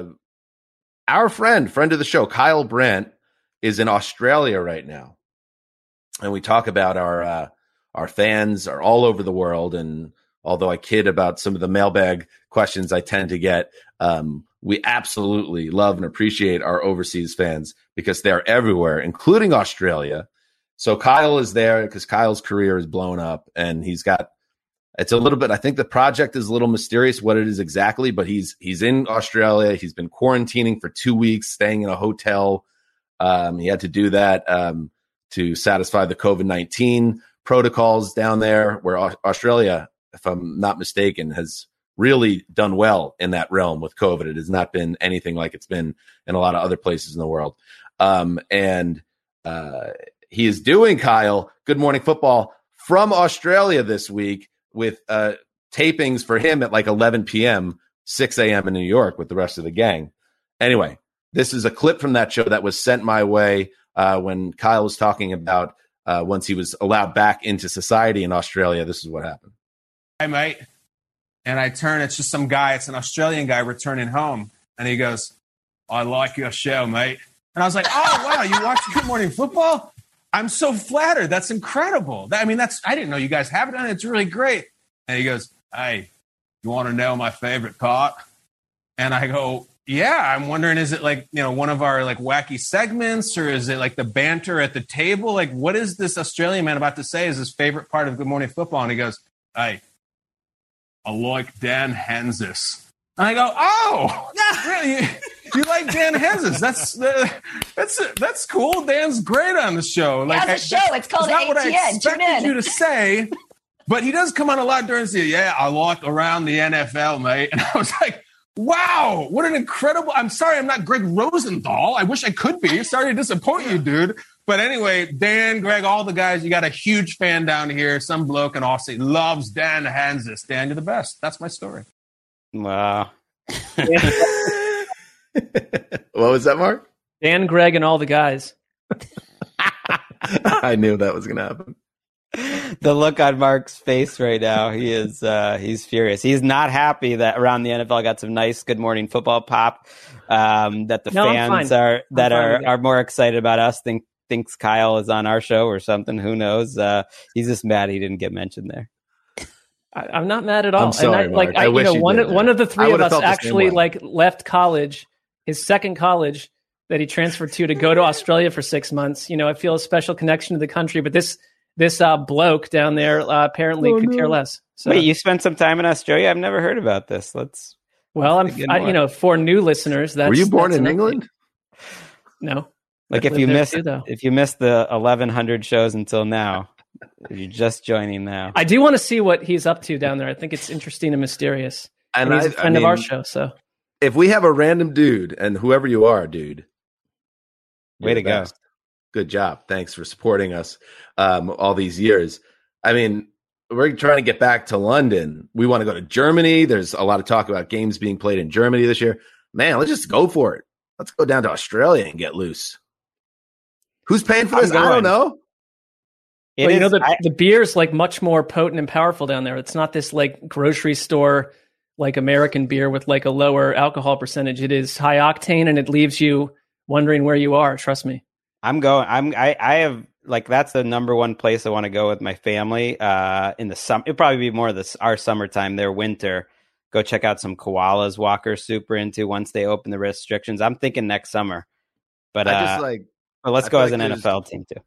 our friend of the show, Kyle Brandt, is in Australia right now. And we talk about our fans are all over the world. And although I kid about some of the mailbag questions I tend to get, we absolutely love and appreciate our overseas fans because they're everywhere, including Australia. So Kyle is there because Kyle's career is blown up, and it's a little bit, I think the project is a little mysterious what it is exactly, but he's in Australia. He's been quarantining for 2 weeks, staying in a hotel. He had to do that to satisfy the COVID-19 protocols down there, where Australia, if I'm not mistaken, has really done well in that realm with COVID. It has not been anything like it's been in a lot of other places in the world. And he is doing, Kyle, Good Morning Football from Australia this week with tapings for him at like 11 p.m., 6 a.m. in New York with the rest of the gang. Anyway, this is a clip from that show that was sent my way when Kyle was talking about once he was allowed back into society in Australia. This is what happened. Hey, mate. And I turn, it's just some guy, it's an Australian guy returning home. And he goes, "I like your show, mate." And I was like, "Oh, wow, you watch Good Morning Football? I'm so flattered. That's incredible. I didn't know you guys have it on. It's really great." And he goes, "Hey, you want to know my favorite part?" And I go, "Yeah, I'm wondering, is it like, one of our like wacky segments, or is it like the banter at the table? Like, what is this Australian man about to say is his favorite part of Good Morning Football?" And he goes, "Hey, I like Dan Hanzus." And I go, "Oh, really? You like Dan Hanzus? That's cool. Dan's great on the show." Like, he has a show. It's called ATN. What I expected you to in. say, but he does come on a lot during the season. "Yeah, I like around the NFL, mate." And I was like, wow, what an incredible. I'm sorry, I'm not Greg Rosenthal. I wish I could be. Sorry to disappoint you, dude. But anyway, Dan, Greg, all the guys, you got a huge fan down here. Some bloke in Aussie loves Dan Hanzus. Dan, you're the best. That's my story. Wow. What was that, Mark? Dan, Greg, and all the guys. I knew that was going to happen. The look on Mark's face right now, he is he's furious. He's not happy that Around the NFL got some nice Good Morning Football pop. That the fans are more excited about us thinks Kyle is on our show or something. Who knows? He's just mad he didn't get mentioned there. I'm not mad at all. I'm sorry, and Mark. I wish one of the three of us actually like left college, his second college that he transferred to go to Australia for 6 months. I feel a special connection to the country, but this bloke down there apparently could care less. So, wait, you spent some time in Australia? I've never heard about this. For new listeners, were you born in England? No. Like if you missed the 1,100 shows until now, you're just joining now. I do want to see what he's up to down there. I think it's interesting and mysterious. And he's a friend of our show, so if we have a random dude, and whoever you are, dude, way to go. Good job. Thanks for supporting us all these years. I mean, we're trying to get back to London. We want to go to Germany. There's a lot of talk about games being played in Germany this year. Man, let's just go for it. Let's go down to Australia and get loose. Who's paying for this? I don't know. Well, you know, the beer's like much more potent and powerful down there. It's not this like grocery store, like American beer with like a lower alcohol percentage. It is high octane and it leaves you wondering where you are. Trust me. I'm going. I have like that's the number one place I want to go with my family in the summer. It'll probably be more our summertime. Their winter. Go check out some koalas. Walker's super into once they open the restrictions. I'm thinking next summer. But let's go as an NFL team too.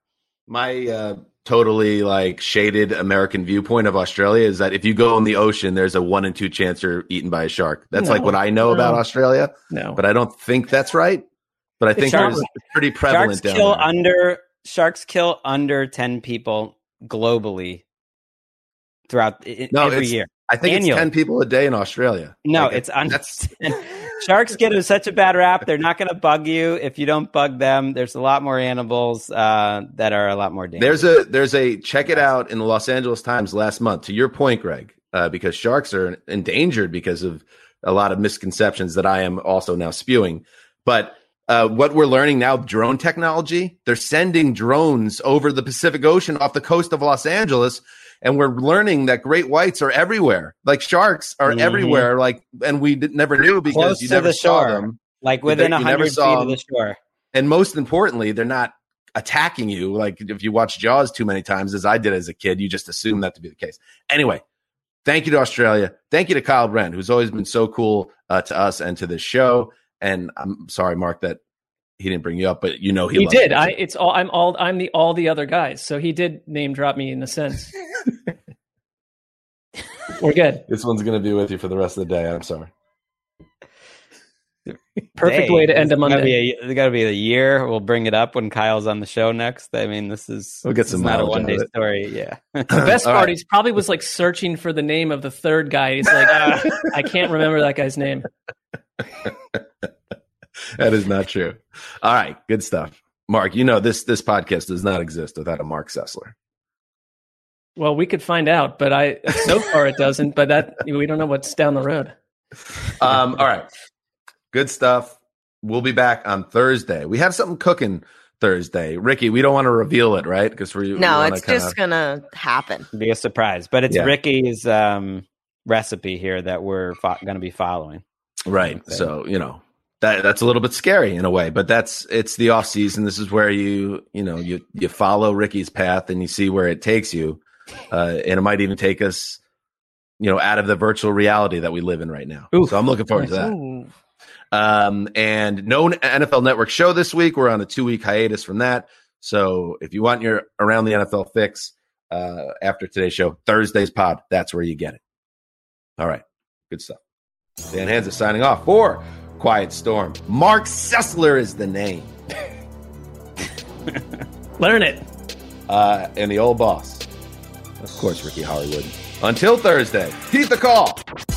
My totally like shaded American viewpoint of Australia is that if you go in the ocean, there's a 1 in 2 chance you're eaten by a shark. That's like what I know about Australia. No, but I don't think that's right. But I think it's pretty prevalent down there. Sharks kill under 10 people globally throughout every year. I think it's 10 people a day in Australia. No, like, it's under 10. Sharks get such a bad rap. They're not going to bug you if you don't bug them. There's a lot more animals that are a lot more dangerous. There's a check it out in the Los Angeles Times last month. To your point, Greg, because sharks are endangered because of a lot of misconceptions that I am also now spewing. But what we're learning now, drone technology, they're sending drones over the Pacific Ocean off the coast of Los Angeles. And we're learning that great whites are everywhere. Like sharks are everywhere. Like, and we never knew because close you never saw them. Like within 100 feet of the shore. And most importantly, they're not attacking you. Like if you watch Jaws too many times, as I did as a kid, you just assume that to be the case. Anyway, thank you to Australia. Thank you to Kyle Brent, who's always been so cool to us and to this show. And I'm sorry, Mark, that he didn't bring you up, but you know he did. I'm the other guys. So he did name drop me in a sense. We're good. This one's going to be with you for the rest of the day. I'm sorry. Perfect way to end a Monday. It's got to be a year. We'll bring it up when Kyle's on the show next. I mean, we'll get some not a one-day story. Yeah. The best part, he probably was like searching for the name of the third guy. He's like, I can't remember that guy's name. That is not true. All right. Good stuff. Mark, you know, this podcast does not exist without a Mark Sessler. Well, we could find out, but so far it doesn't, but that we don't know what's down the road. All right. Good stuff. We'll be back on Thursday. We have something cooking Thursday. Ricky, we don't want to reveal it, right? Because it's just going to happen. Be a surprise. But it's Ricky's recipe here that we're going to be following. Right. So, you know, that's a little bit scary in a way, but it's the off season. This is where you follow Ricky's path and you see where it takes you. And it might even take us, out of the virtual reality that we live in right now. Ooh, so I'm looking forward to that. Ooh. And no NFL Network show this week. We're on a 2-week hiatus from that. So if you want your Around the NFL fix after today's show, Thursday's pod, that's where you get it. All right. Good stuff. Dan Hanza signing off for Quiet Storm. Mark Sessler is the name. Learn it. And the old boss. Of course, Ricky Hollywood. Until Thursday, keep the call.